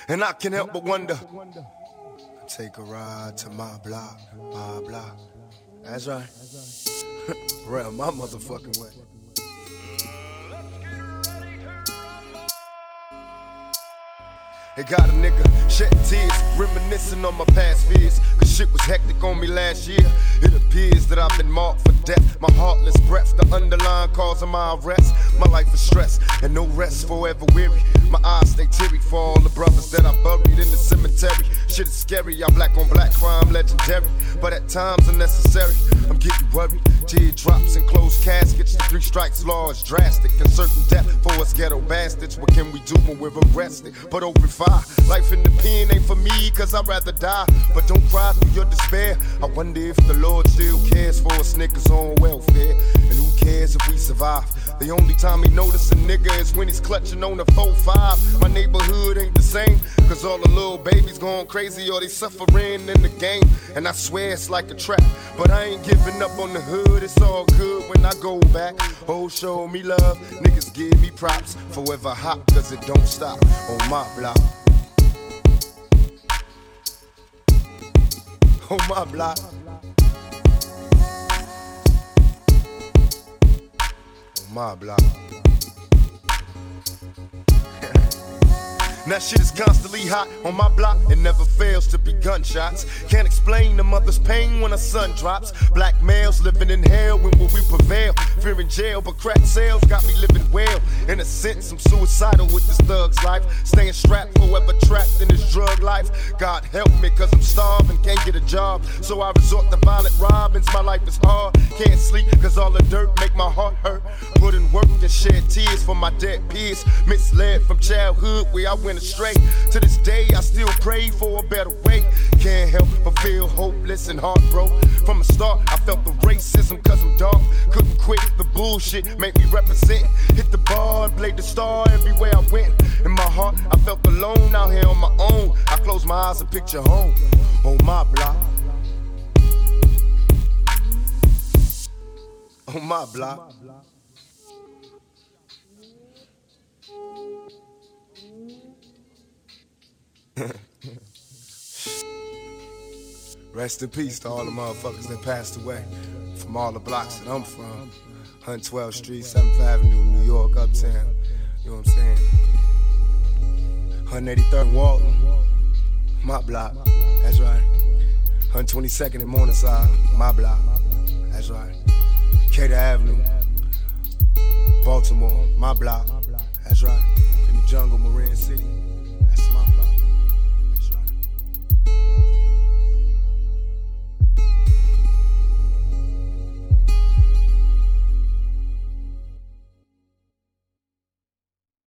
And I can't help but wonder. Take a ride to my block, my block. That's right. Round my motherfucking way. It got a nigga shedding tears, reminiscing on my past fears. Cause shit was hectic on me last year. It appears that I've been marked for death. My heartless breath's the underlying cause of my arrest. My life is stress and no rest, forever weary. My eyes stay teary for all the brothers that I buried in the cemetery. Shit is scary, I'm black on black crime, legendary. But at times unnecessary, I'm getting worried. Teardrops and closed caskets, the 3 strikes law is drastic. And certain death for us ghetto bastards. What can we do when we're arrested? But open fire. Life in the pen ain't for me, cause I'd rather die. But don't cry through your despair. I wonder if the Lord still cares for us niggas on welfare. And who cares if we survive? The only time he notice a nigga is when he's clutching on the 4-5. My neighborhood ain't the same, cause all the little babies going crazy or they suffering in the game. And I swear it's like a trap, but I ain't giving up on the hood. It's all good when I go back. Oh, show me love, niggas give me props. Forever hot, cause it don't stop on my block. On my block. On my block. That shit is constantly hot on my block. It never fails to be gunshots. Can't explain the mother's pain when a son drops. Black males living in hell, when will we prevail? Fear in jail, but crack sales got me living well. In a sense, I'm suicidal with this thug's life. Staying strapped, forever trapped in this drug life. God help me, cause I'm starving, can't get a job. So I resort to violent robins, my life is hard. Can't sleep, cause all the dirt make my heart hurt. Put in work and shed tears for my dead peers. Misled from childhood where I went astray. To this day, I still pray for a better way. Can't help but feel hopeless and heartbroken. From the start, I felt the racism cause I'm dark. Couldn't quit the bullshit, make me represent. Hit the bar and played the star everywhere I went. In my heart, I felt alone out here on my own. I close my eyes and picture home on my block. On my block. Rest in peace to all the motherfuckers that passed away from all the blocks that I'm from. 112th Street, 7th Avenue, New York, Uptown. You know what I'm saying? 183rd Walton, my block. That's right. 122nd in Morningside, my block. That's right. Cater Avenue, Baltimore, my block. That's right. In the jungle, Marin City.